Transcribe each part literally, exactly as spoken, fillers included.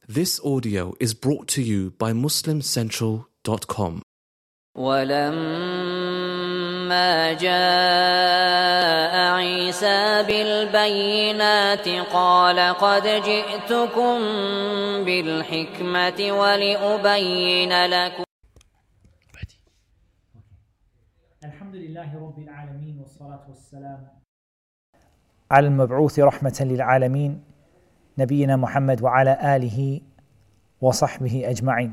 This audio is brought to you by muslim central dot com. ولما جاء عيسى بالبينات قال قد جئتكم بالحكمة ولأبين لكم. الحمد لله رب العالمين والصلاة والسلام على المبعوث رحمة للعالمين نبينا محمد وعلى آله وصحبه أجمعين.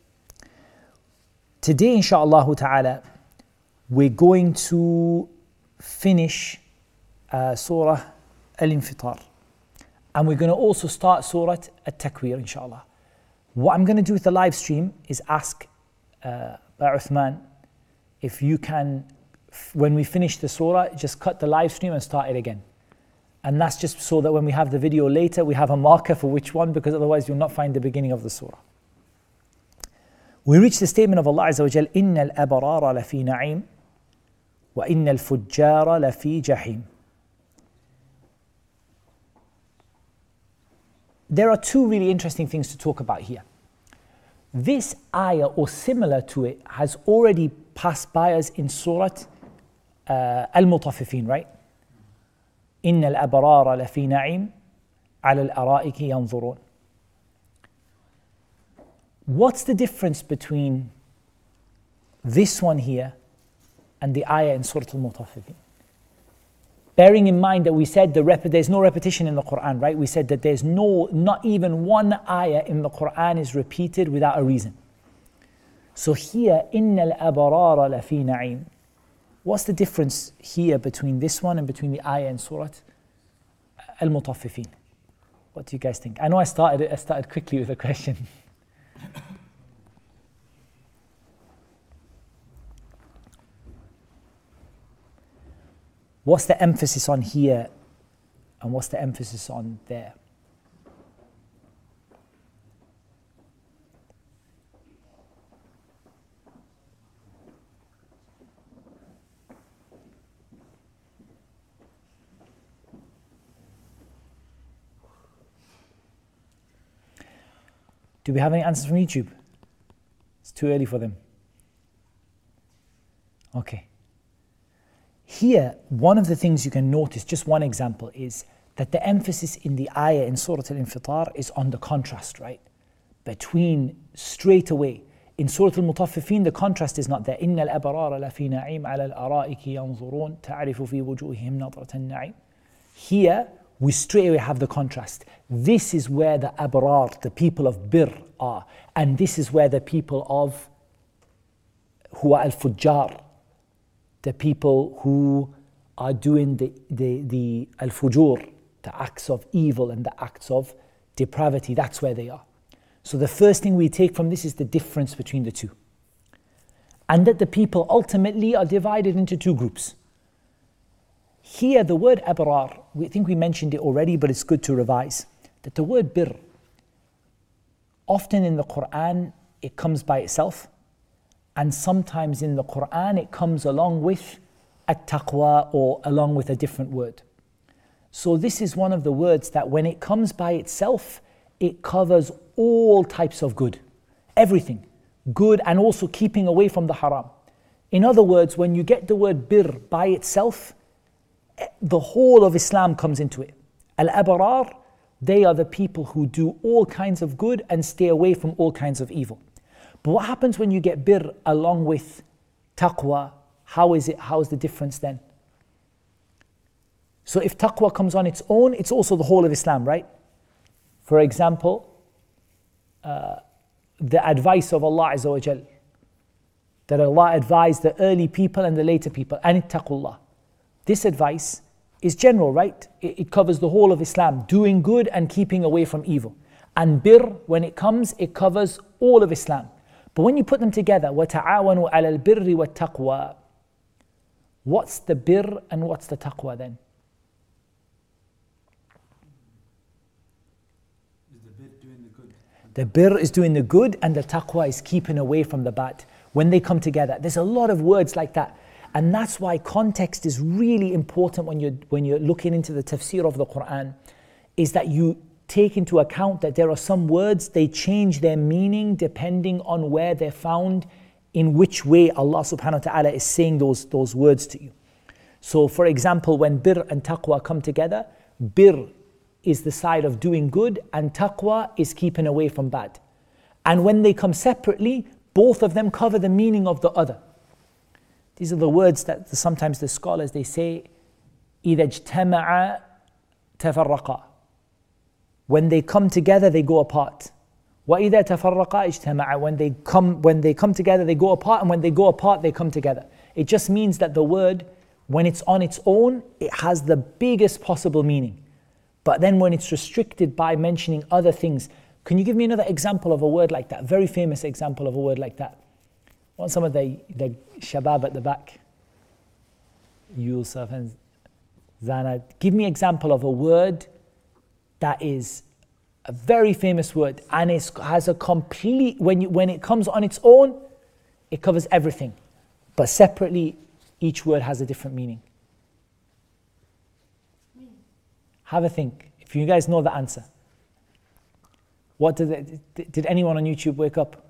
Today, inshaAllah ta'ala, we're going to finish uh, Surah Al-Infitar. And we're going to also start Surah At-Takwir, inshaAllah. What I'm going to do with the live stream is ask uh, Uthman if you can, when we finish the surah, just cut the live stream and start it again. And that's just so that when we have the video later, we have a marker for which one, because otherwise you'll not find the beginning of the surah. We reach the statement of Allah Azza wa Jal, إِنَّ الْأَبْرَارَ لَفِي نَعِيمٍ وَإِنَّ الْفُجَّارَ لَفِي جَحِيمٍ. There are two really interesting things to talk about here. This ayah, or similar to it, has already passed by us in Surah uh, Al-Mutaffifin, right? إِنَّ الْأَبْرَارَ لَفِي نَعِيمٍ عَلَى الْأَرَائِكِ يَنْظُرُونَ. What's the difference between this one here and the ayah in Surah Al-Mutaffifin? Bearing in mind that we said the rep- there's no repetition in the Quran, right? We said that there's no, not even one ayah in the Quran is repeated without a reason. So here, إِنَّ الْأَبْرَارَ لَفِي نَعِيمٍ. What's the difference here between this one and between the ayah in Surah Al-Mutaffifin? What do you guys think? I know I started I started quickly with a question. What's the emphasis on here and what's the emphasis on there? Do we have any answers from YouTube? It's too early for them. Okay. Here, one of the things you can notice, just one example, is that the emphasis in the ayah in Surah Al-Infitar is on the contrast, right? Between straight away. In Surah Al-Mutaffifin, the contrast is not there. إِنَّ الْأَبْرَارَ لَفِي نَعِيمٍ عَلَى الْأَرَائِكِ يَنْظُرُونَ تَعْرِفُ فِي وُجُوهِهِمْ نَضْرَةَ النَّعِيمِ. Here, we straight away have the contrast. This is where the abrar, the people of bir, are. And this is where the people of huwa al-fujjar, the people who are doing the, the, the al-fujur, the acts of evil and the acts of depravity, that's where they are. So the first thing we take from this is the difference between the two. And that the people ultimately are divided into two groups. Here the word abrar, we think we mentioned it already, but it's good to revise. That the word bir, often in the Quran it comes by itself, and sometimes in the Quran it comes along with at-taqwa or along with a different word. So this is one of the words that when it comes by itself, it covers all types of good, everything, good and also keeping away from the haram. In other words, when you get the word bir by itself, the whole of Islam comes into it. Al-Abrar, they are the people who do all kinds of good and stay away from all kinds of evil. But what happens when you get bir along with taqwa? How is it? How is the difference then? So if taqwa comes on its own, it's also the whole of Islam, right? For example, uh, the advice of Allah Azza wa Jal, that Allah advised the early people and the later people, and ittaqullah. This advice is general, right? It, it covers the whole of Islam, doing good and keeping away from evil. And bir, when it comes, it covers all of Islam. But when you put them together, وَتَعَاوَنُوا عَلَى الْبِرِّ وَالتَّقْوَى, what's the bir and what's the taqwa then? Is the bir doing the good? The bir is doing the good and the taqwa is keeping away from the bad. When they come together, there's a lot of words like that. And that's why context is really important when you're, when you're looking into the tafsir of the Quran, is that you take into account that there are some words, they change their meaning depending on where they're found, in which way Allah subhanahu wa ta'ala is saying those, those words to you. So for example, when bir and taqwa come together, bir is the side of doing good and taqwa is keeping away from bad. And when they come separately, both of them cover the meaning of the other. These are the words that sometimes the scholars, they say, إِذَا اجْتَمَعَ تَفَرَّقَا. When they come together, they go apart. وَإِذَا تَفَرَّقَا اجْتَمَعَ. When they come, when they come together, they go apart, and when they go apart, they come together. It just means that the word, when it's on its own, it has the biggest possible meaning. But then when it's restricted by mentioning other things, can you give me another example of a word like that? Very famous example of a word like that. I want some of the, the shabab at the back. Yusuf and Zana. Give me an example of a word that is a very famous word and it has a complete, when, you, when it comes on its own, it covers everything. But separately, each word has a different meaning. Have a think. If you guys know the answer. What did it, did anyone on YouTube wake up?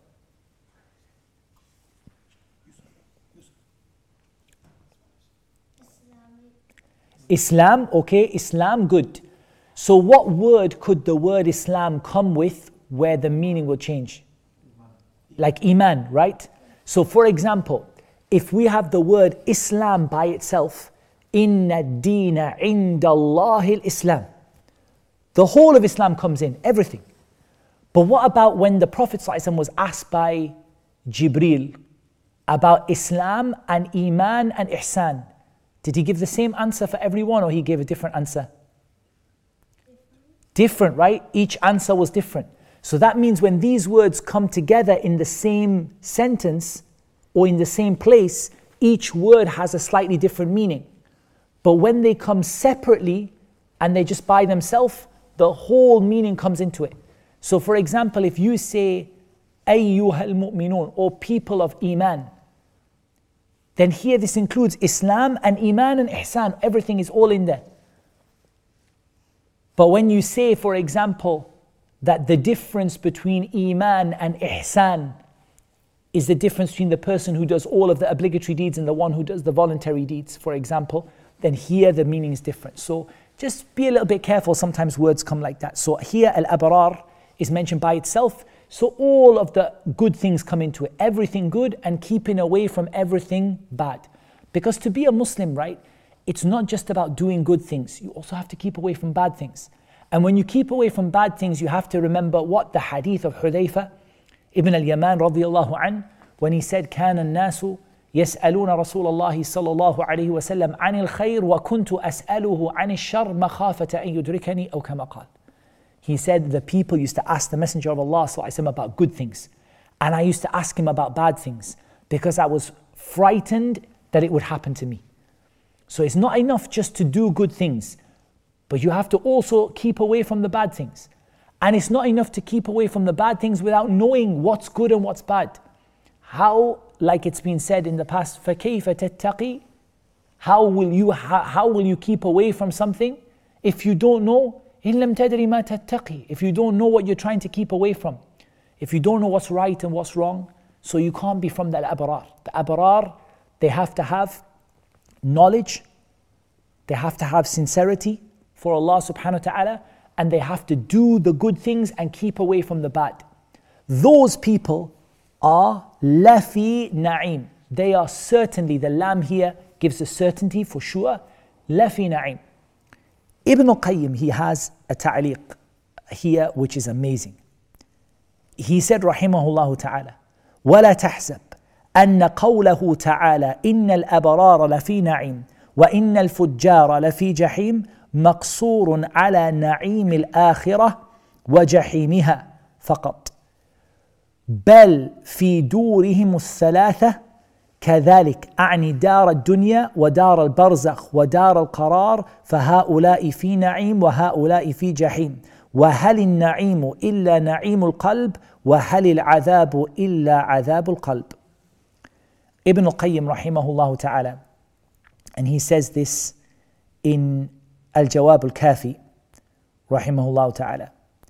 Islam, okay, Islam, good. So what word could the word Islam come with where the meaning will change? Like Iman, right? So for example, if we have the word Islam by itself, Inna ad-deena inda Allahi al-Islam. The whole of Islam comes in, everything. But what about when the Prophet ﷺ was asked by Jibreel about Islam and Iman and Ihsan? Did he give the same answer for everyone or he gave a different answer? Different, right? Each answer was different. So that means when these words come together in the same sentence or in the same place, each word has a slightly different meaning. But when they come separately and they just by themselves, the whole meaning comes into it. So for example, if you say, Ayyuhal mu'minun, or people of Iman, then here this includes Islam and Iman and Ihsan. Everything is all in there. But when you say, for example, that the difference between Iman and Ihsan is the difference between the person who does all of the obligatory deeds and the one who does the voluntary deeds, for example, then here the meaning is different. So just be a little bit careful, sometimes words come like that. So here al-abrar is mentioned by itself, so all of the good things come into it, everything good and keeping away from everything bad. Because to be a Muslim, right, it's not just about doing good things, you also have to keep away from bad things. And when you keep away from bad things, you have to remember what the hadith of Hudayfa ibn al-Yaman radiyallahu an, when he said, كان الناس يسألون رسول الله صلى الله عليه وسلم عن الخير وكنت أسأله عن الشر مخافة أن يدركني أو كما قال. He said the people used to ask the Messenger of Allah صلى الله عليه وسلم about good things. And I used to ask him about bad things because I was frightened that it would happen to me. So it's not enough just to do good things, but you have to also keep away from the bad things. And it's not enough to keep away from the bad things without knowing what's good and what's bad. How, like it's been said in the past, فَكَيْفَ تَتَّقِي? How will you how, how will you keep away from something if you don't know? إِن لَمْ تَدْرِ مَا تَتَّقِي. If you don't know what you're trying to keep away from, if you don't know what's right and what's wrong, so you can't be from the abrar. The abrar, they have to have knowledge, they have to have sincerity for Allah subhanahu wa ta'ala, and they have to do the good things and keep away from the bad. Those people are lafi na'im. They are certainly, the lam here gives a certainty for sure, lafi na'im. Ibn al-Qayyim, he has a ta'liq here which is amazing. He said rahimahullah ta'ala, وَلَا تَحْسَبْ أَنَّ قَوْلَهُ تَعَالَى إِنَّ الْأَبْرَارَ لَفِي نَعِيمٍ وَإِنَّ الْفُجَّارَ لَفِي جَحِيمٍ مقصور على نعيم الآخرة وجحيمها فقط بل في دورهم الثلاثة كذلك أعني دار الدنيا ودار البرزخ ودار القرار فهؤلاء في نعيم وهؤلاء في جحيم وهل النعيم إلا نعيم القلب وهل العذاب إلا عذاب القلب. Ibn al-Qayyim rahimahullah ta'ala, and he says this in Al-Jawab Al-Kafi, rahimahullah ta'ala.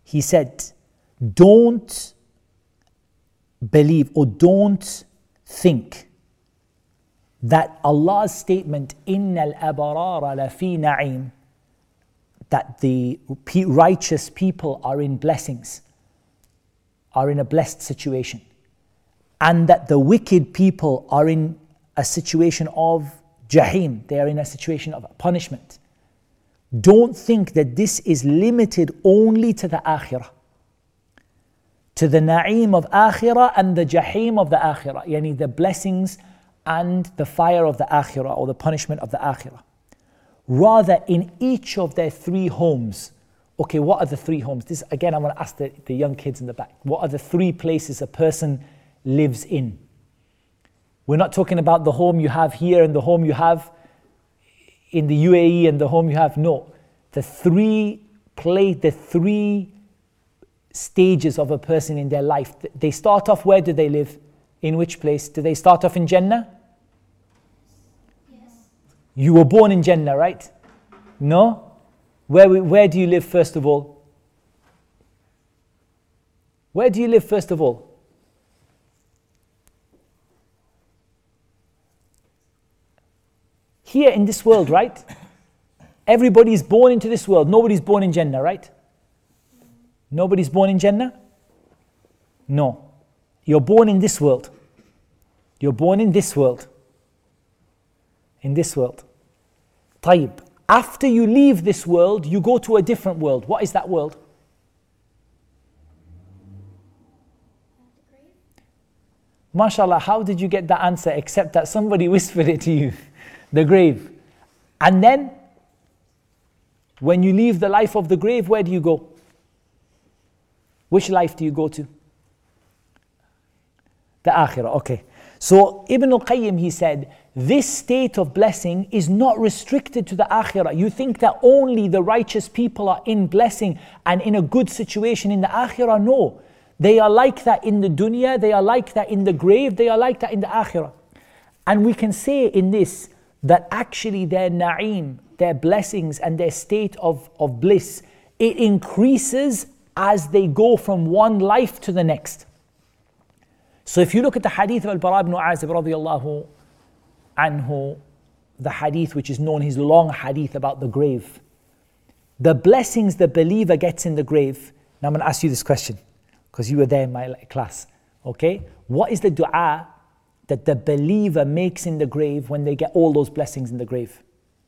he said, don't believe or don't think that Allah's statement, إِنَّ الْأَبْرَارَ لَفِي نَعِيمٍ, that the righteous people are in blessings, are in a blessed situation, and that the wicked people are in a situation of jahim, they are in a situation of punishment. Don't think that this is limited only to the akhirah, to the na'im of akhirah and the jahim of the akhirah, yani the blessings and the fire of the akhirah or the punishment of the akhirah. Rather, in each of their three homes. Okay, what are the three homes? This again, I want to ask the, the young kids in the back. What are the three places a person lives in? We're not talking about the home you have here and the home you have in the U A E and the home you have. No, the three play, the three stages of a person in their life. They start off, where do they live? In which place? Do they start off in Jannah? Yes. You were born in Jannah, right? No? Where, where do you live first of all? Where do you live first of all? Here in this world, right? Everybody is born into this world. Nobody's born in Jannah, right? Nobody's born in Jannah? No. You're born in this world. You're born in this world. In this world. طيب. After you leave this world, you go to a different world. What is that world? MashaAllah, how did you get that answer except that somebody whispered it to you? The grave. And then, when you leave the life of the grave, where do you go? Which life do you go to? The akhirah, okay. So Ibn al-Qayyim, he said, this state of blessing is not restricted to the akhirah. You think that only the righteous people are in blessing and in a good situation in the akhirah? No. They are like that in the dunya, they are like that in the grave, they are like that in the akhirah. And we can say in this that actually their na'im, their blessings and their state of, of bliss, it increases as they go from one life to the next. So if you look at the hadith of Al-Bara ibn Azib radiyallahu anhu, the hadith which is known, his long hadith about the grave, the blessings the believer gets in the grave. Now I'm going to ask you this question, because you were there in my class, okay? What is the dua that the believer makes in the grave when they get all those blessings in the grave?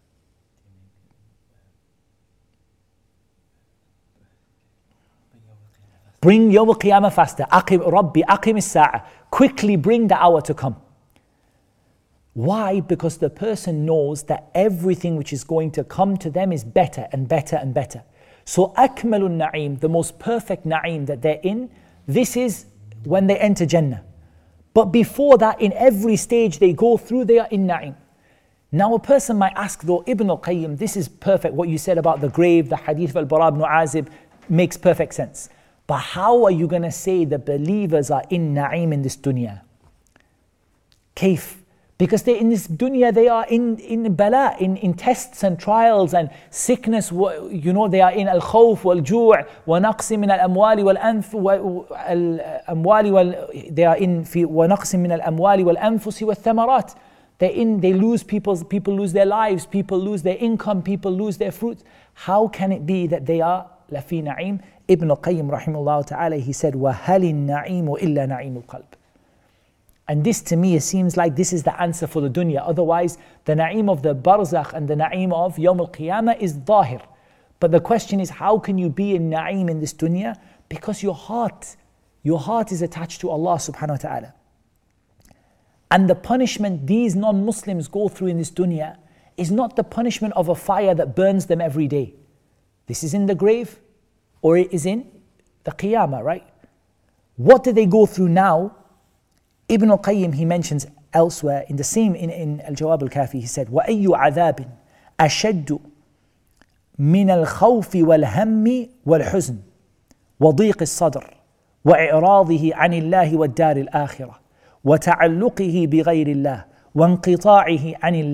Bring Yawm al-Qiyamah faster. Aqim, Rabbi, aqim as-sa'a. Quickly bring the hour to come. Why? Because the person knows that everything which is going to come to them is better and better and better. So akmalun na'im, the most perfect na'im that they're in, this is when they enter Jannah. But before that, in every stage they go through, they are in na'im. Now a person might ask though, Ibn al-Qayyim, this is perfect, what you said about the grave, the hadith of Al-Bara ibn Azib makes perfect sense. But how are you going to say the believers are in na'im in this dunya? Kaif? Because they in this dunya, they are in, in bala, in, in tests and trials and sickness. You know, they are in al-khawf wal-ju' wa naqsi min al-amwali wal-anf wal-amwali wal, they are in fi wa naqsi min al-amwali wal-anfusi wal-thamarat. They in they lose people's people lose their lives, people lose their income, people lose their fruits. How can it be that they are lafi na'im? Ibn al-Qayyim rahimahullah ta'ala, he said, وَهَلِ النَّعِيمُ إِلَّا نَعِيمُ الْقَلْبِ. And this to me, it seems like this is the answer for the dunya. Otherwise, the na'im of the barzakh and the na'im of Yawm al-Qiyamah is dhahir. But the question is, how can you be in na'im in this dunya? Because your heart, your heart is attached to Allah subhanahu wa ta'ala. And the punishment these non-Muslims go through in this dunya is not the punishment of a fire that burns them every day. This is in the grave, or it is in the Qiyamah, right? What do they go through now? Ibn al-Qayyim, he mentions elsewhere in the same, in, in Al-Jawab al-Kafi, he said, وَأَيُّ عَذَابٍ أَشَدُّ مِنَ الْخَوْفِ وَالْهَمِّ وَالْحُزْنِ وَضِيقِ الصَّدْرِ وَإِعْرَاضِهِ عَنِ اللَّهِ وَالدَّارِ الْآخِرَةِ وَتَعَلُّقِهِ بِغَيْرِ اللَّهِ وَانْقِطَاعِهِ عَنِ اللَّهِ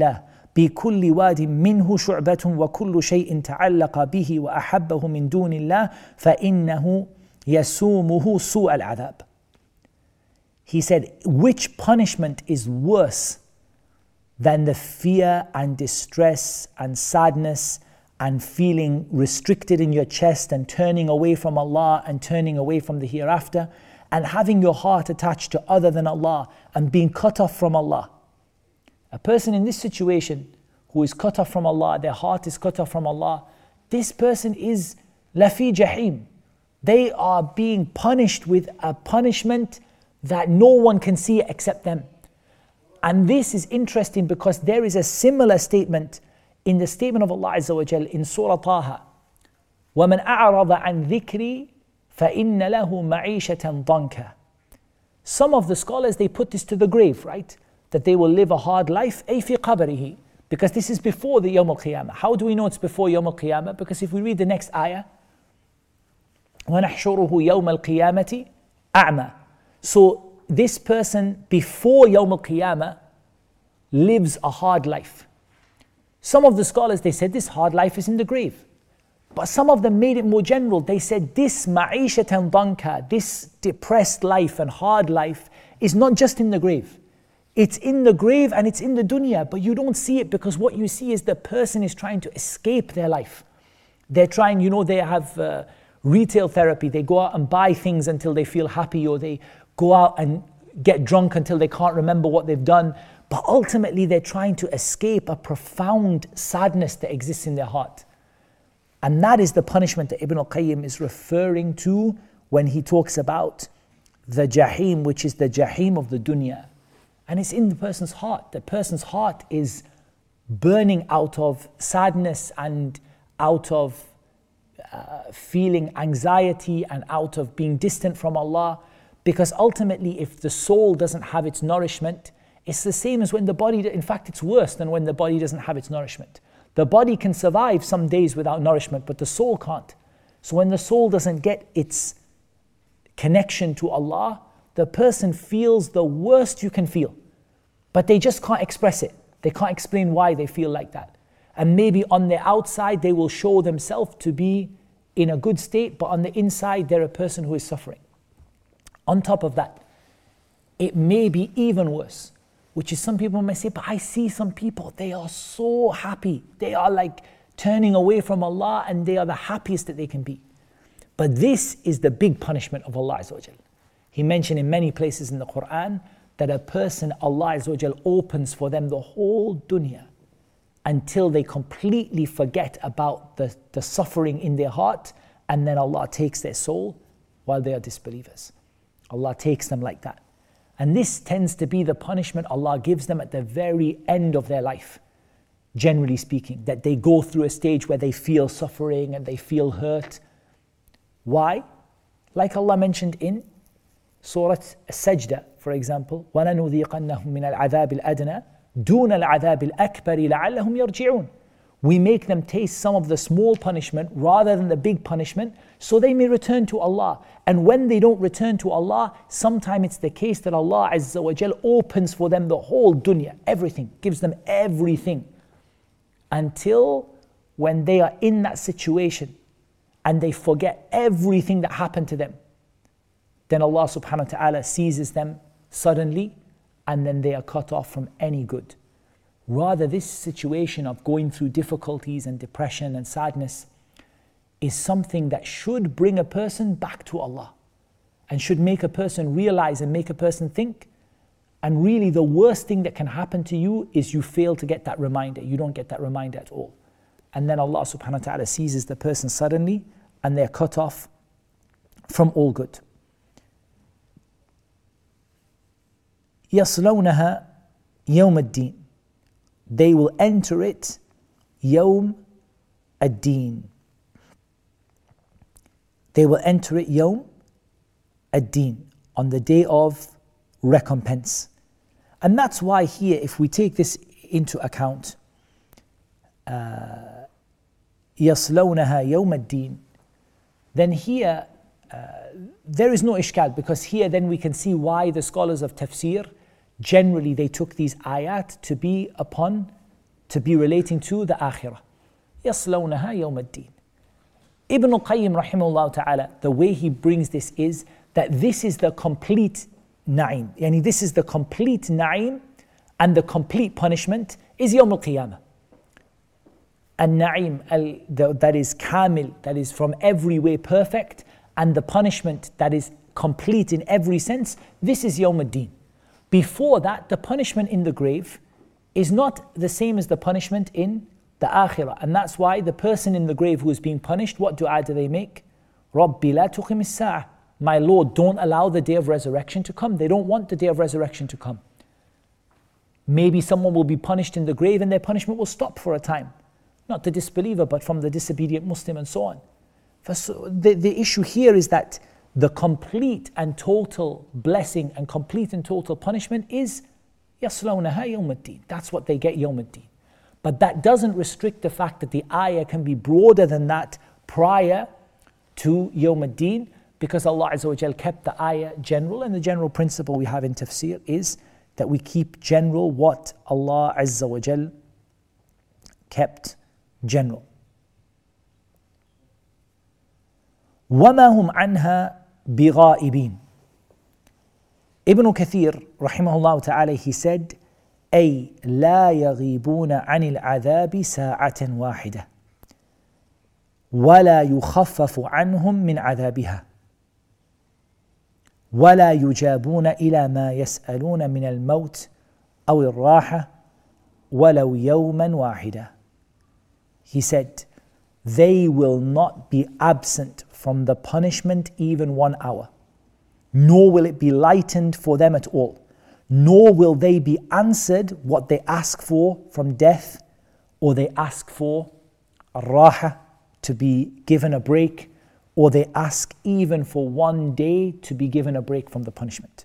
بكل واد منه شعبة وكل شيء تعلق به وأحبه من دون الله فإنه يسومه سوء العذاب. He said, which punishment is worse than the fear and distress and sadness and feeling restricted in your chest and turning away from Allah and turning away from the hereafter and having your heart attached to other than Allah and being cut off from Allah? A person in this situation who is cut off from Allah, their heart is cut off from Allah, this person is lafi jahim. They are being punished with a punishment that no one can see except them. And this is interesting because there is a similar statement in the statement of Allah Azza wa Jal in Surah Taha. وَمَنْ أَعْرَضَ عَنْ ذِكْرِي فَإِنَّ لَهُ مَعِيشَةً ضَنْكَ. Some of the scholars, they put this to the grave, right? That they will live a hard life, أي في قبره, because this is before the Yawm al-Qiyamah. How do we know it's before Yawm al-Qiyamah? Because if we read the next ayah, وَنَحْشُرُهُ يَوْمَ الْقِيَامَةِ أَعْمَى. So this person before Yawm al-Qiyamah lives a hard life. Some of the scholars, they said this hard life is in the grave. But some of them made it more general. They said this ma'ishatan danka, this depressed life and hard life is not just in the grave. It's in the grave and it's in the dunya, but you don't see it because what you see is the person is trying to escape their life. They're trying, you know, they have uh, retail therapy. They go out and buy things until they feel happy, or they go out and get drunk until they can't remember what they've done. But ultimately they're trying to escape a profound sadness that exists in their heart. And that is the punishment that Ibn al-Qayyim is referring to when he talks about the jahim, which is the jahim of the dunya. And it's in the person's heart. The person's heart is burning out of sadness and out of uh, feeling anxiety and out of being distant from Allah. Because ultimately, if the soul doesn't have its nourishment, it's the same as when the body, in fact, it's worse than when the body doesn't have its nourishment. The body can survive some days without nourishment, but the soul can't. So when the soul doesn't get its connection to Allah, the person feels the worst you can feel. But they just can't express it. They can't explain why they feel like that. And maybe on the outside, they will show themselves to be in a good state, but on the inside, they're a person who is suffering. On top of that, it may be even worse, which is some people may say, but I see some people, they are so happy. They are like turning away from Allah and they are the happiest that they can be. But this is the big punishment of Allah Azza wa Jal. He mentioned in many places in the Quran that a person, Allah Azza wa Jal opens for them the whole dunya until they completely forget about the, the suffering in their heart, and then Allah takes their soul while they are disbelievers. Allah takes them like that. And this tends to be the punishment Allah gives them at the very end of their life, generally speaking, that they go through a stage where they feel suffering and they feel hurt. Why? Like Allah mentioned in Surah As-Sajdah, for example, وَلَنُذِيقَنَّهُم مِّنَ الْعَذَابِ الْأَدْنَى دُونَ الْعَذَابِ الْأَكْبَرِ لَعَلَّهُمْ يَرْجِعُونَ. We make them taste some of the small punishment rather than the big punishment, so they may return to Allah. And when they don't return to Allah, sometimes it's the case that Allah Azza wa Jal opens for them the whole dunya, everything, gives them everything. Until when they are in that situation and they forget everything that happened to them, then Allah subhanahu wa ta'ala seizes them suddenly and then they are cut off from any good. Rather, this situation of going through difficulties and depression and sadness is something that should bring a person back to Allah and should make a person realize and make a person think. And really the worst thing that can happen to you is you fail to get that reminder. You don't get that reminder at all. And then Allah subhanahu wa ta'ala seizes the person suddenly and they're cut off from all good. يَصْلَوْنَهَا يَوْمَ الدِّينِ. They will enter it Yawm ad-Din. They will enter it Yawm ad-Din, on the day of recompense. And that's why here, if we take this into account, يَصْلَوْنَهَا يَوْمَ ad-Din, then here uh, there is no ishkal, because here then we can see why the scholars of tafsir generally they took these ayat to be upon to be relating to the akhirah. يَصْلَوْنَهَا يَوْمَ الدِّينِ. Ibn al-Qayyim rahimahullah ta'ala, the way he brings this is that this is the complete na'im. Yani this is the complete na'im, and the complete punishment is Yawm al-Qiyamah. An-na'im, al, that is kamil, that is from every way perfect, and the punishment that is complete in every sense, this is Yawm al-Din. Before that, the punishment in the grave is not the same as the punishment in the akhirah. And that's why the person in the grave who is being punished, what dua do they make? Rabbi la tuqim as-sa'ah. My Lord, don't allow the day of resurrection to come. They don't want the day of resurrection to come. Maybe someone will be punished in the grave and their punishment will stop for a time. Not the disbeliever, but from the disobedient Muslim and so on. So the, the issue here is that the complete and total blessing and complete and total punishment is يَصْلَوْنَهَا يَوْمَ الدِّينِ. That's what they get Yawm al-Din. But that doesn't restrict the fact that the ayah can be broader than that prior to Yawm al-Din, because Allah Azza wa Jal kept the ayah general, and the general principle we have in tafsir is that we keep general what Allah Azza wa Jal kept general. وَمَا هُمْ عَنْهَا بِغَائِبِينَ. Ibn Kathir rahimahullah ta'ala, he said, أي لا يغيبون عن العذاب ساعة واحدة ولا يخفف عنهم من عذابها ولا يجابون إلى ما يسألون من الموت أو الراحة ولو يوما واحدا. He said, they will not be absent from the punishment even one hour, nor will it be lightened for them at all, nor will they be answered what they ask for from death, or they ask for a raha, to be given a break, or they ask even for one day to be given a break from the punishment.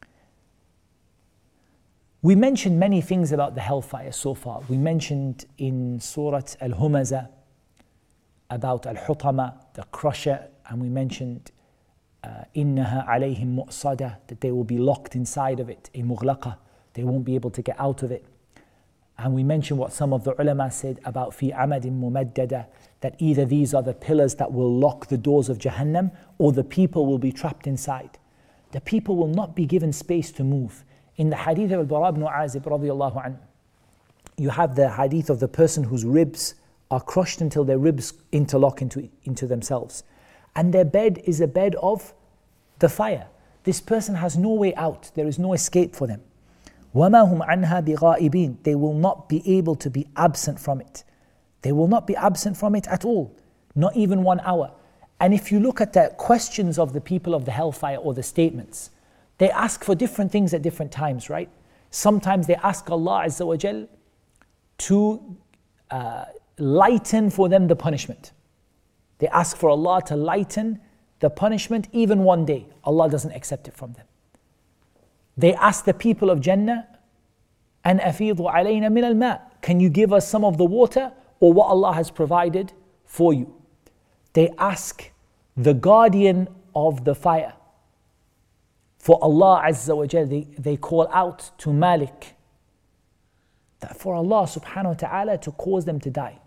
We mentioned many things about the hellfire so far. We mentioned in Surah Al-Humazah about Al-Hutama, the crusher, and we mentioned إِنَّهَا عَلَيْهِمْ مُؤْصَدَةٌ, that they will be locked inside of it, a mughlaqa, they won't be able to get out of it. And we mentioned what some of the ulama said about fi amadin mumaddada, that either these are the pillars that will lock the doors of Jahannam, or the people will be trapped inside. The people will not be given space to move. In the hadith of Al-Bara ibn Azib radiyallahu anhu, you have the hadith of the person whose ribs are crushed until their ribs interlock into, into themselves. And their bed is a bed of the fire. This person has no way out. There is no escape for them. وَمَا هُمْ عَنْهَا بِغَائِبِينَ. They will not be able to be absent from it. They will not be absent from it at all. Not even one hour. And if you look at the questions of the people of the hellfire, or the statements, they ask for different things at different times, right? Sometimes they ask Allah Azza wa Jal to uh, lighten for them the punishment. They ask for Allah to lighten the punishment even one day. Allah doesn't accept it from them. They ask the people of Jannah, أَنْ أَفِيضُ عَلَيْنَا مِنَ الْمَاءِ. Can you give us some of the water, or what Allah has provided for you? They ask the guardian of the fire. For Allah Azza wa Jal, they, they call out to Malik, that for Allah subhanahu wa ta'ala to cause them to die.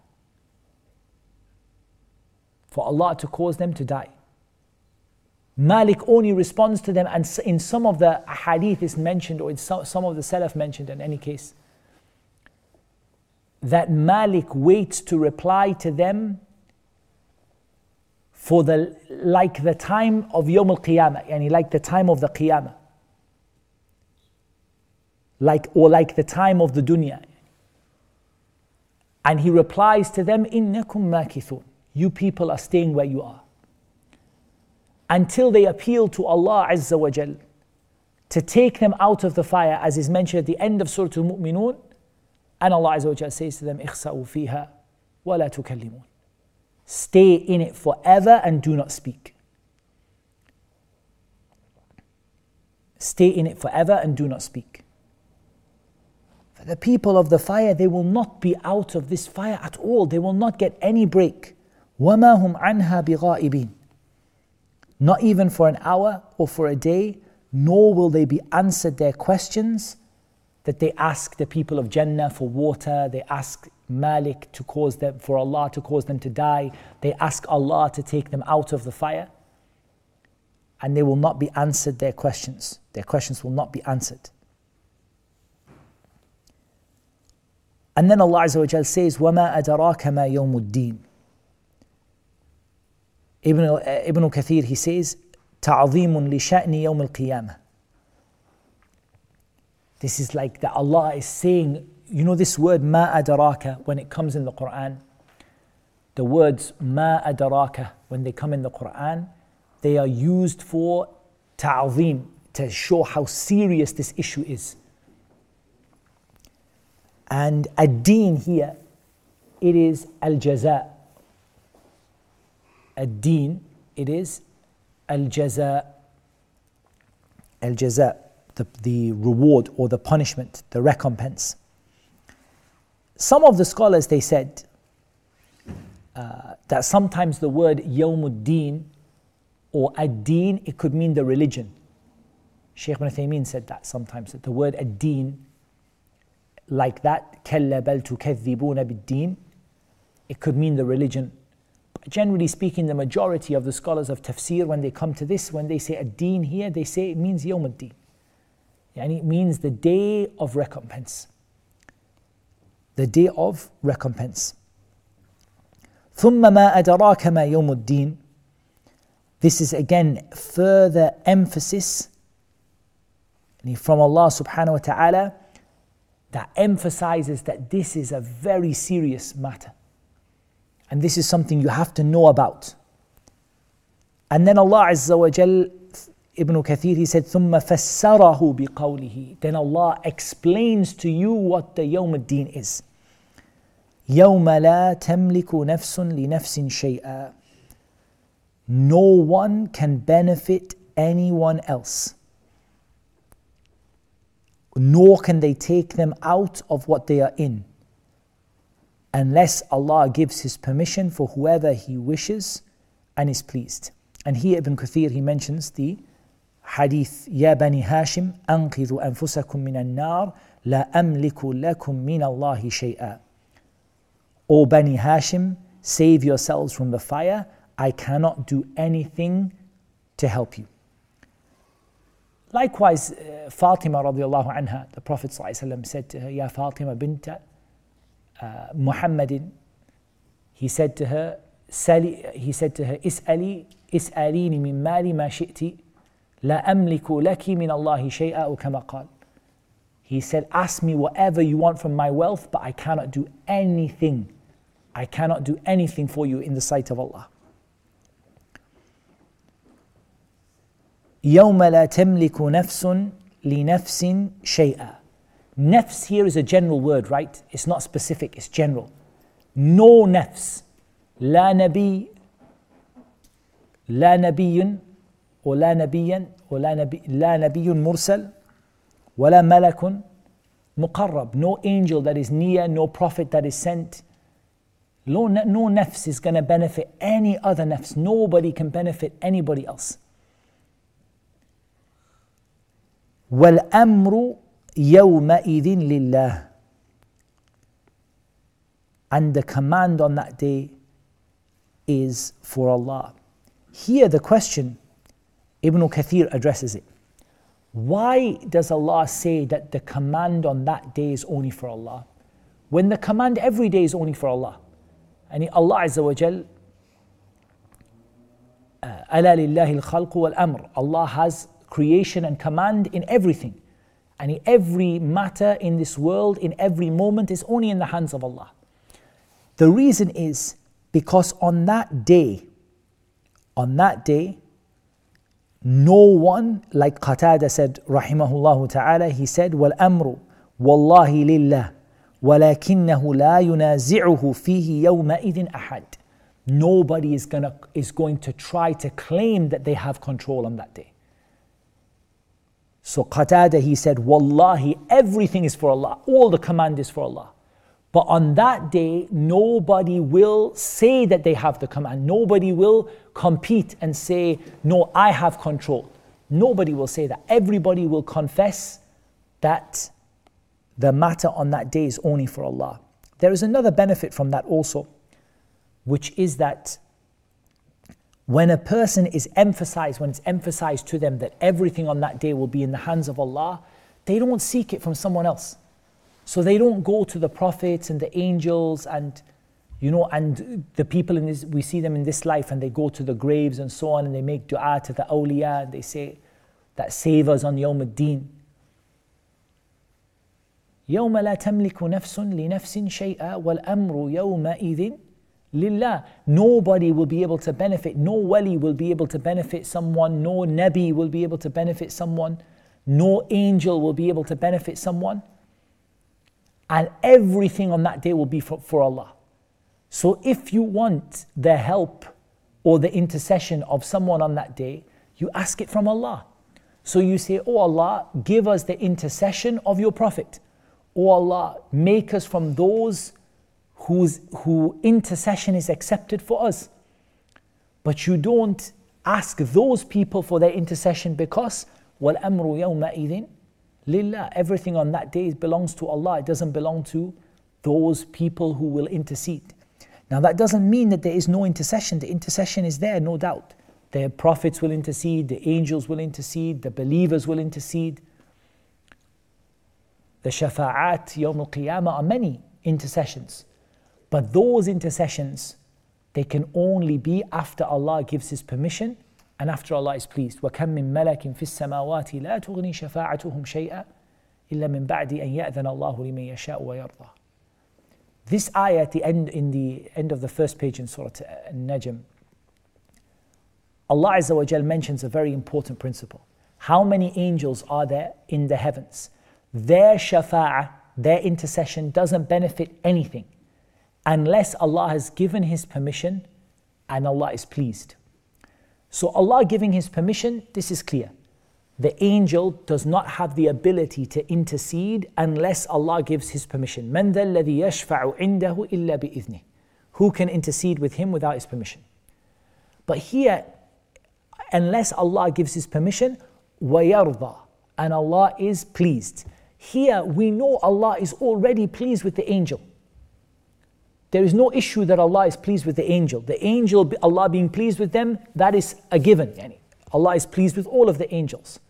For Allah to cause them to die. Malik only responds to them, and in some of the hadith is mentioned, or in some, some of the Salaf mentioned in any case, that Malik waits to reply to them for the, like the time of Yawm al-Qiyamah, yani like the time of the Qiyamah. Like, or like the time of the dunya. And he replies to them, إِنَّكُمْ مَاكِثُونَ. You people are staying where you are. Until they appeal to Allah Azza wa Jal to take them out of the fire, as is mentioned at the end of Surah Al-Mu'minun. And Allah Azza wa Jal says to them, اخسأوا فيها ولا تكلمون. Stay in it forever and do not speak. Stay in it forever and do not speak. For the people of the fire, they will not be out of this fire at all. They will not get any break. وَمَا هُمْ عَنْهَا بِغَائِبِينَ. Not even for an hour or for a day, nor will they be answered their questions that they ask the people of Jannah for water, they ask Malik to cause them, for Allah to cause them to die, they ask Allah to take them out of the fire, and they will not be answered their questions. Their questions will not be answered. And then Allah Azza wa Jal says, وَمَا أَدَرَاكَ مَا يَوْمُ الدِّينِ. Ibn, uh, Ibn Kathir, he says, تَعْظِيمٌ لِشَأْنِ يَوْمِ الْقِيَامَةِ. This is like that Allah is saying, you know this word مَا أَدَرَاكَ, when it comes in the Quran, the words مَا أَدَرَاكَ, when they come in the Quran, they are used for ta'zeem, to show how serious this issue is. And ad-deen here, it is al-jaza. Ad-deen, it is al-jaza. Al-jaza, the, the reward or the punishment, the recompense. Some of the scholars, they said uh, that sometimes the word yawmuddin or ad-deen, it could mean the religion. Shaykh ibn Uthaymeen said that sometimes, that the word ad-deen, like that, كَلَّا بَلْ تُكَذِّبُونَ بِالدِّينِ, it could mean the religion. But generally speaking, the majority of the scholars of tafsir, when they come to this, when they say ad-deen here, they say it means yawm ad-deen. Yani it means the day of recompense. The day of recompense. ثُمَّ مَا أَدَرَاكَ مَا يَوْمُ الدِّينِ. This is again further emphasis from Allah subhanahu wa ta'ala that emphasizes that this is a very serious matter. And this is something you have to know about. And then Allah Azza wa Jal, Ibn Kathir, he said, ثُمَّ فَسَّرَهُ بِقَوْلِهِ. Then Allah explains to you what the Yawm ad-Din is. يَوْمَ لَا تَمْلِكُ نَفْسٌ لِنَفْسٍ شَيْئًا. No one can benefit anyone else, nor can they take them out of what they are in, unless Allah gives His permission for whoever He wishes and is pleased. And here Ibn Kathir, he mentions the hadith, يَا بَنِي هَاشِمْ أَنْقِذُوا أَنفُسَكُمْ مِنَ النَّارِ لَا أَمْلِكُ لَكُمْ مِنَ اللَّهِ شَيْئًا. O Bani Hashim, save yourselves from the fire, I cannot do anything to help you. Likewise, uh, Fatima radiallahu anha, the Prophet ﷺ said to her, Ya Fatima binta uh, Muhammadin, he said to her, Sali, he said to her, Is'ali, Is'alini min mali ma shi'ti, la amliku laki min Allahi shay'a, or kama qal. He said, ask me whatever you want from my wealth, but I cannot do anything. I cannot do anything for you in the sight of Allah. يَوْمَ لَا تَمْلِكُ نَفْسٌ لِنَفْسٍ شَيْئًا. Nafs here is a general word, right? It's not specific, it's general. No nafs. لا نبي لا نبي ولا نبيا ولا نبي لا نبي مرسل ولا ملك مقرب. No angel that is near, no prophet that is sent. No, no nafs is going to benefit any other nafs. Nobody can benefit anybody else. وَالْأَمْرُ يَوْمَئِذٍ لِلَّهِ. And the command on that day is for Allah. Here the question, Ibn Kathir addresses it. Why does Allah say that the command on that day is only for Allah, when the command every day is only for Allah? And Allah Azza wa Jal, أَلَا لِلَّهِ الْخَلْقُ وَالْأَمْرُ. Allah has creation and command in everything. And every matter in this world, in every moment, is only in the hands of Allah. The reason is because on that day, on that day, no one, like Qatada said, rahimahullah ta'ala, he said, وَالْأَمْرُ وَاللَّهِ لِلَّهِ وَلَكِنَّهُ لَا يُنَازِعُهُ فِيهِ يَوْمَئِذٍ أَحَدٍ. Nobody is, gonna, is going to try to claim that they have control on that day. So Qatada, he said, Wallahi, everything is for Allah. All the command is for Allah. But on that day, nobody will say that they have the command. Nobody will compete and say, no, I have control. Nobody will say that. Everybody will confess that the matter on that day is only for Allah. There is another benefit from that also, which is that when a person is emphasized, when it's emphasized to them that everything on that day will be in the hands of Allah, they don't seek it from someone else. So they don't go to the prophets and the angels and, you know, and the people in this, we see them in this life, and they go to the graves and so on, and they make dua to the awliya, and they say that save us on Yawm ad-Din. يوم لا تملك نفس لنفس شيئا والأمر يومئذ لله. Nobody will be able to benefit, no wali will be able to benefit someone, no nabi will be able to benefit someone, no angel will be able to benefit someone, and everything on that day will be for, for Allah. So if you want the help or the intercession of someone on that day, you ask it from Allah. So you say, oh Allah, give us the intercession of your Prophet. Oh Allah, make us from those whose who intercession is accepted for us. But you don't ask those people for their intercession because وَالْأَمْرُ يَوْمَئِذٍ لِلَّهِ. Everything on that day belongs to Allah. It doesn't belong to those people who will intercede. Now that doesn't mean that there is no intercession. The intercession is there, no doubt. The prophets will intercede, the angels will intercede, the believers will intercede. The shafa'at, Yawm al-Qiyamah are many intercessions. But those intercessions, they can only be after Allah gives His permission and after Allah is pleased. وَكَمْ مِن مَلَكٍ فِي السَّمَاوَاتِ لَا تُغْنِي شَفَاعَتُهُمْ شَيْئًا إِلَّا مِن بَعْدِ أَن يَأْذَنَ اللَّهُ لِمَن يَشَاءُ وَيَرْضَى. This ayah at the end, in the end of the first page in Surah An-Najm, Allah Azza wa Jal mentions a very important principle. How many angels are there in the heavens? Their shafa'ah, their intercession doesn't benefit anything unless Allah has given His permission and Allah is pleased. So Allah giving His permission, this is clear. The angel does not have the ability to intercede unless Allah gives His permission. مَنْ ذَا الَّذِي يَشْفَعُ عِنْدَهُ إِلَّا بِإِذْنِهِ. Who can intercede with Him without His permission? But here, unless Allah gives His permission, وَيَرْضَى, and Allah is pleased. Here we know Allah is already pleased with the angel. There is no issue that Allah is pleased with the angel. The angel, Allah being pleased with them, that is a given. Yani Allah is pleased with all of the angels.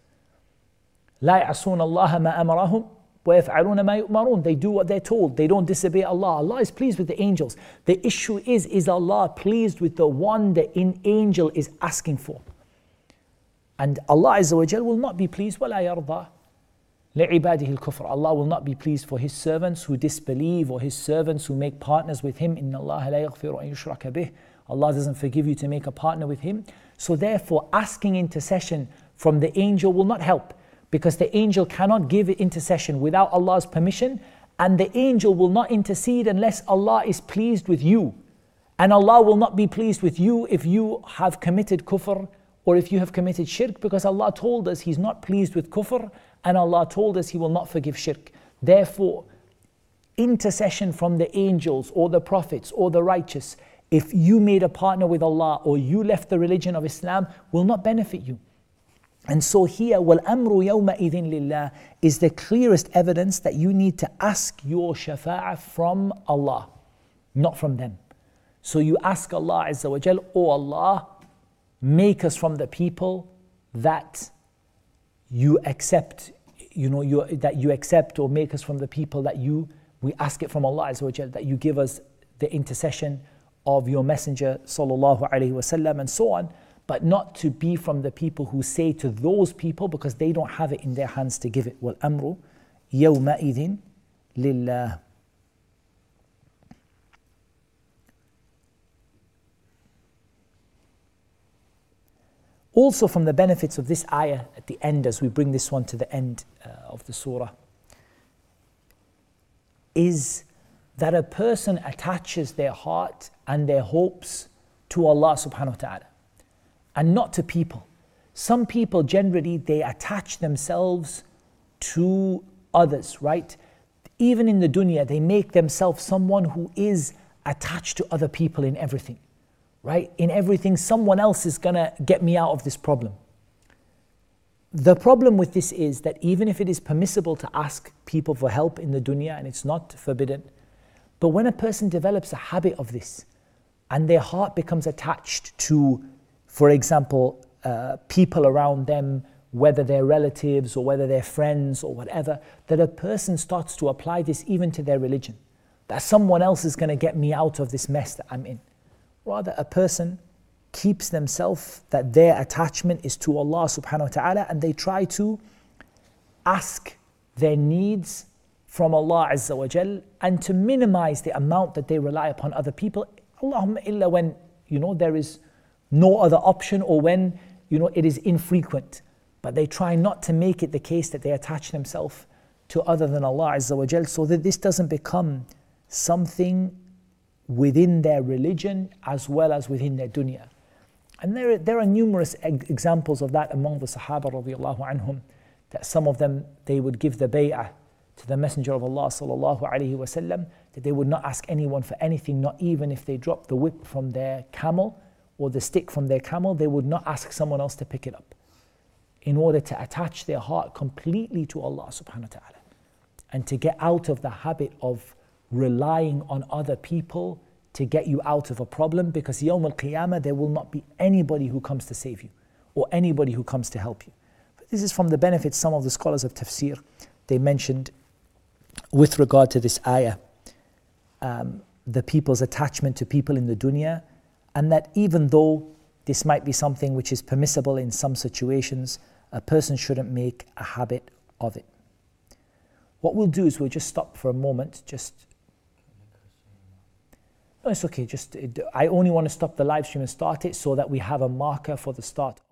لا يعصون الله ما أمرهم ويفعلون ما يؤمرون. They do what they're told. They don't disobey Allah. Allah is pleased with the angels. The issue is, is Allah pleased with the one the angel is asking for? And Allah Azza wa Jal will not be pleased. وَلَا يَرْضَى لِعِبَادِهِ الْكُفْرِ. Allah will not be pleased for His servants who disbelieve or His servants who make partners with Him. إِنَّ اللَّهَ لَا يَغْفِرُ أَن يُشْرَكَ بِهِ. Allah doesn't forgive you to make a partner with Him. So therefore, asking intercession from the angel will not help, because the angel cannot give intercession without Allah's permission, and the angel will not intercede unless Allah is pleased with you. And Allah will not be pleased with you if you have committed kufr or if you have committed shirk, because Allah told us He's not pleased with kufr, and Allah told us He will not forgive shirk. Therefore, intercession from the angels or the prophets or the righteous, if you made a partner with Allah or you left the religion of Islam, will not benefit you. And so here, وَالْأَمْرُ يَوْمَئِذٍ لِلَّهِ is the clearest evidence that you need to ask your shafa'ah from Allah, not from them. So you ask Allah Azza wa Jal, oh Allah, make us from the people that you accept, you know, you, that you accept, or make us from the people that you, we ask it from Allah Azza wa Jal, that you give us the intercession of your Messenger Sallallahu Alaihi Wasallam and so on, but not to be from the people who say to those people, because they don't have it in their hands to give it. وَالْأَمْرُ يَوْمَئِذٍ لِلَّهِ. Also from the benefits of this ayah at the end, as we bring this one to the end uh, of the surah, is that a person attaches their heart and their hopes to Allah subhanahu wa ta'ala and not to people. Some people generally, they attach themselves to others, right? Even in the dunya, they make themselves someone who is attached to other people in everything, right? In everything, someone else is gonna get me out of this problem. The problem with this is that even if it is permissible to ask people for help in the dunya and it's not forbidden, but when a person develops a habit of this and their heart becomes attached to, for example, uh, people around them, whether they're relatives or whether they're friends or whatever, that a person starts to apply this even to their religion, that someone else is going to get me out of this mess that I'm in. Rather, a person keeps themselves, that their attachment is to Allah subhanahu wa ta'ala, and they try to ask their needs from Allah Azza wa Jal and to minimize the amount that they rely upon other people. Allahumma illa when, you know, there is no other option or when, you know, it is infrequent. But they try not to make it the case that they attach themselves to other than Allah Azza wa Jal, so that this doesn't become something within their religion as well as within their dunya. And there, there are numerous examples of that among the Sahaba radiallahu anhum, that some of them, they would give the bay'ah to the Messenger of Allah sallallahu alayhi wa sallam, that they would not ask anyone for anything, not even if they dropped the whip from their camel or the stick from their camel, they would not ask someone else to pick it up, in order to attach their heart completely to Allah subhanahu wa ta'ala and to get out of the habit of relying on other people to get you out of a problem, because Yawm al-Qiyamah there will not be anybody who comes to save you or anybody who comes to help you. But this is from the benefits some of the scholars of tafsir, they mentioned with regard to this ayah, um, the people's attachment to people in the dunya, and that even though this might be something which is permissible in some situations, a person shouldn't make a habit of it. What we'll do is we'll just stop for a moment, just No, it's okay. Just I only want to stop the live stream and start it so that we have a marker for the start.